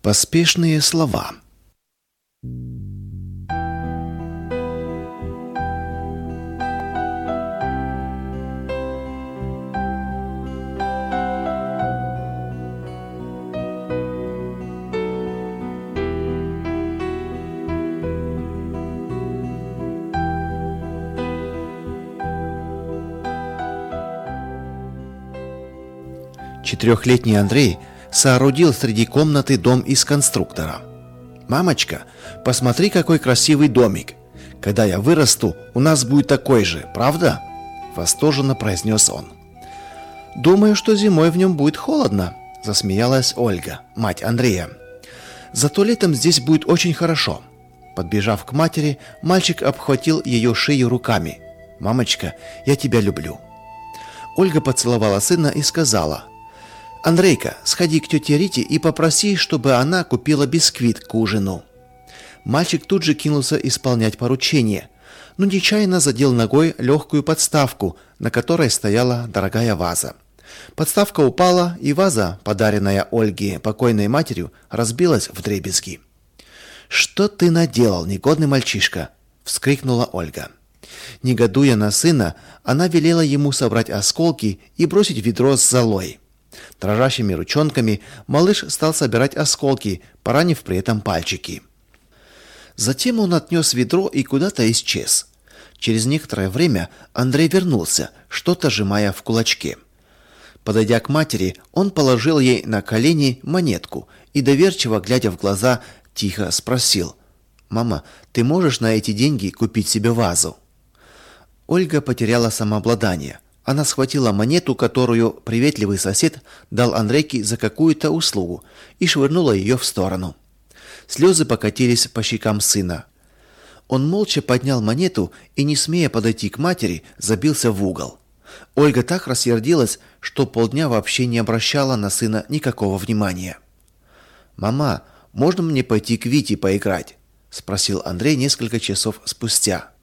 Поспешные слова. Четырехлетний Андрей соорудил среди комнаты дом из конструктора. «Мамочка, посмотри, какой красивый домик! Когда я вырасту, у нас будет такой же, правда?» – восторженно произнес он. «Думаю, что зимой в нем будет холодно», – засмеялась Ольга, мать Андрея. «Зато летом здесь будет очень хорошо». Подбежав к матери, мальчик обхватил ее шею руками. «Мамочка, я тебя люблю». Ольга поцеловала сына и сказала: «Андрейка, сходи к тете Рите и попроси, чтобы она купила бисквит к ужину». Мальчик тут же кинулся исполнять поручение, но нечаянно задел ногой легкую подставку, на которой стояла дорогая ваза. Подставка упала, и ваза, подаренная Ольге покойной матерью, разбилась вдребезги. «Что ты наделал, негодный мальчишка?» – вскрикнула Ольга. Негодуя на сына, она велела ему собрать осколки и бросить в ведро с золой. Дрожащими ручонками малыш стал собирать осколки, поранив при этом пальчики. Затем он отнес ведро и куда-то исчез. Через некоторое время Андрей вернулся, что-то сжимая в кулачке. Подойдя к матери, он положил ей на колени монетку и, доверчиво глядя в глаза, тихо спросил: «Мама, ты можешь на эти деньги купить себе вазу?» Ольга потеряла самообладание. Она схватила монету, которую приветливый сосед дал Андрейке за какую-то услугу, и швырнула ее в сторону. Слезы покатились по щекам сына. Он молча поднял монету и, не смея подойти к матери, забился в угол. Ольга так рассердилась, что полдня вообще не обращала на сына никакого внимания. «Мама, можно мне пойти к Вите поиграть?» – спросил Андрей несколько часов спустя.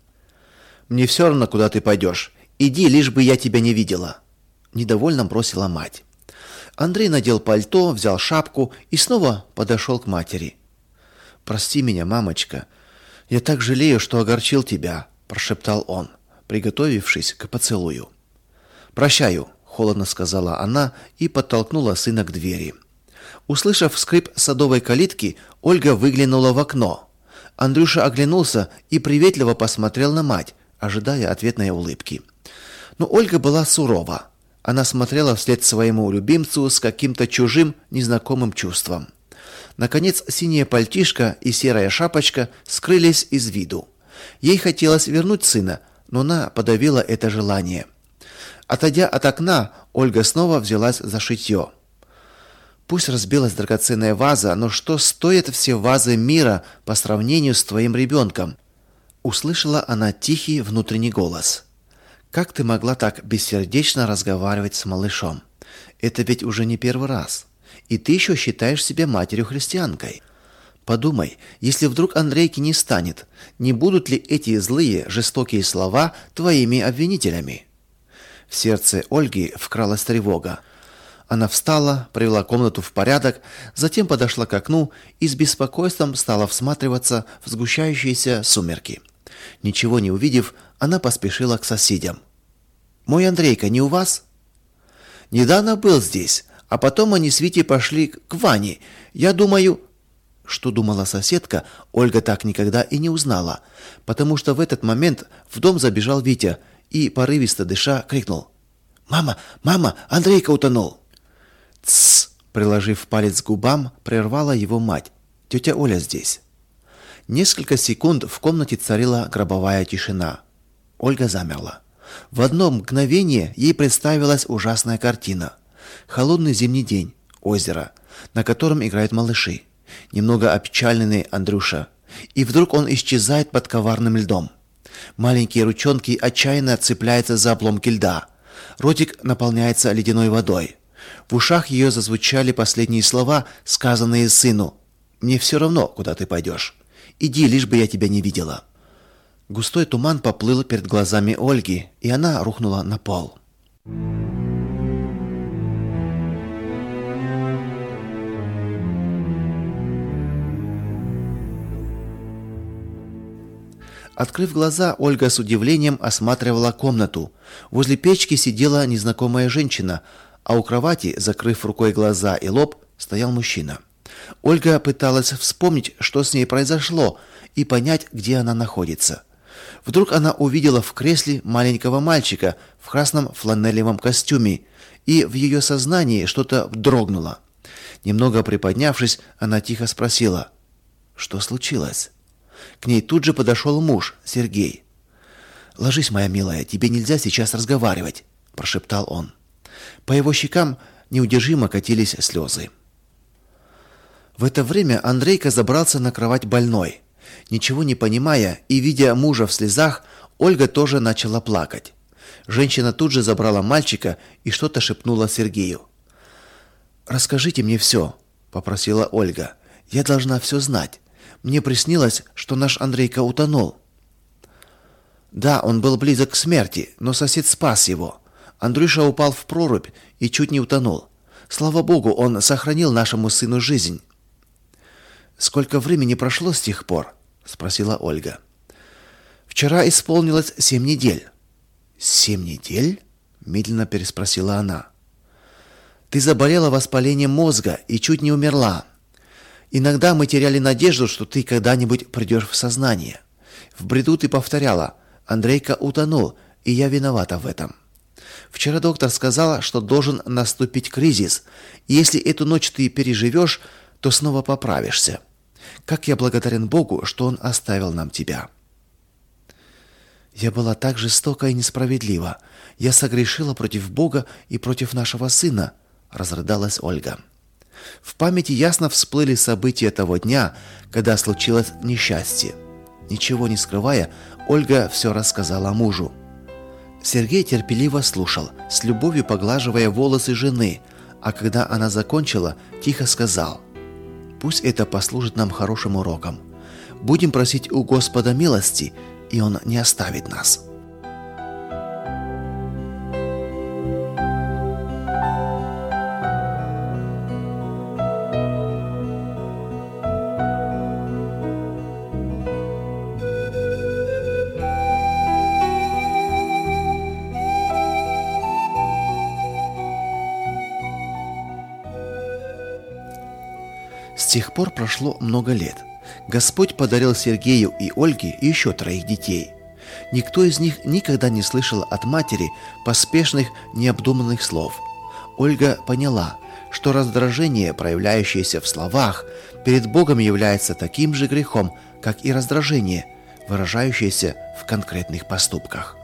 «Мне все равно, куда ты пойдешь. Иди, лишь бы я тебя не видела», – недовольно бросила мать. Андрей надел пальто, взял шапку и снова подошел к матери. «Прости меня, мамочка. Я так жалею, что огорчил тебя», – прошептал он, приготовившись к поцелую. «Прощаю», – холодно сказала она и подтолкнула сына к двери. Услышав скрип садовой калитки, Ольга выглянула в окно. Андрюша оглянулся и приветливо посмотрел на мать, ожидая ответной улыбки. Но Ольга была сурова. Она смотрела вслед своему любимцу с каким-то чужим, незнакомым чувством. Наконец, синяя пальтишко и серая шапочка скрылись из виду. Ей хотелось вернуть сына, но она подавила это желание. Отойдя от окна, Ольга снова взялась за шитье. «Пусть разбилась драгоценная ваза, но что стоят все вазы мира по сравнению с твоим ребенком?» Услышала она тихий внутренний голос. «Как ты могла так бессердечно разговаривать с малышом? Это ведь уже не первый раз. И ты еще считаешь себя матерью-христианкой. Подумай, если вдруг Андрейки не станет, не будут ли эти злые, жестокие слова твоими обвинителями?» В сердце Ольги вкралась тревога. Она встала, привела комнату в порядок, затем подошла к окну и с беспокойством стала всматриваться в сгущающиеся сумерки. Ничего не увидев, она поспешила к соседям. «Мой Андрейка не у вас?» «Недавно был здесь, а потом они с Витей пошли к Ване. Я думаю...» Что думала соседка, Ольга так никогда и не узнала, потому что в этот момент в дом забежал Витя и, порывисто дыша, крикнул: «Мама, мама, Андрейка утонул!» «Тссс!» – приложив палец к губам, прервала его мать. «Тетя Оля здесь». Несколько секунд в комнате царила гробовая тишина. Ольга замерла. В одно мгновение ей представилась ужасная картина. Холодный зимний день, озеро, на котором играют малыши, немного опечаленный Андрюша. И вдруг он исчезает под коварным льдом. Маленькие ручонки отчаянно цепляются за обломки льда. Ротик наполняется ледяной водой. В ушах ее зазвучали последние слова, сказанные сыну: «Мне все равно, куда ты пойдешь. Иди, лишь бы я тебя не видела». Густой туман поплыл перед глазами Ольги, и она рухнула на пол. Открыв глаза, Ольга с удивлением осматривала комнату. Возле печки сидела незнакомая женщина, а у кровати, закрыв рукой глаза и лоб, стоял мужчина. Ольга пыталась вспомнить, что с ней произошло, и понять, где она находится. Вдруг она увидела в кресле маленького мальчика в красном фланелевом костюме, и в ее сознании что-то дрогнуло. Немного приподнявшись, она тихо спросила: «Что случилось?» К ней тут же подошел муж, Сергей. «Ложись, моя милая, тебе нельзя сейчас разговаривать», – прошептал он. По его щекам неудержимо катились слезы. В это время Андрейка забрался на кровать больной. Ничего не понимая и видя мужа в слезах, Ольга тоже начала плакать. Женщина тут же забрала мальчика и что-то шепнула Сергею. «Расскажите мне все», – попросила Ольга. «Я должна все знать. Мне приснилось, что наш Андрейка утонул». «Да, он был близок к смерти, но сосед спас его. Андрюша упал в прорубь и чуть не утонул. Слава богу, он сохранил нашему сыну жизнь». «Сколько времени прошло с тех пор?» – спросила Ольга. «Вчера исполнилось 7 недель». 7 недель? Медленно переспросила она. Ты заболела воспалением мозга и чуть не умерла. Иногда мы теряли надежду, что ты когда-нибудь придешь в сознание. В бреду ты повторяла: Андрейка утонул, и я виновата в этом. Вчера доктор сказала, что должен наступить кризис, и если эту ночь ты переживешь, то снова поправишься. Как я благодарен Богу, что он оставил нам тебя. Я была так жестока и несправедлива. Я согрешила против Бога и против нашего сына, разрыдалась Ольга. В памяти ясно всплыли события того дня, когда случилось несчастье. Ничего не скрывая, Ольга все рассказала мужу. Сергей терпеливо слушал, с любовью поглаживая волосы жены, а когда она закончила, тихо сказал: «Пусть это послужит нам хорошим уроком. Будем просить у Господа милости, и Он не оставит нас». С тех пор прошло много лет. Господь подарил Сергею и Ольге еще 3 детей. Никто из них никогда не слышал от матери поспешных, необдуманных слов. Ольга поняла, что раздражение, проявляющееся в словах, перед Богом является таким же грехом, как и раздражение, выражающееся в конкретных поступках.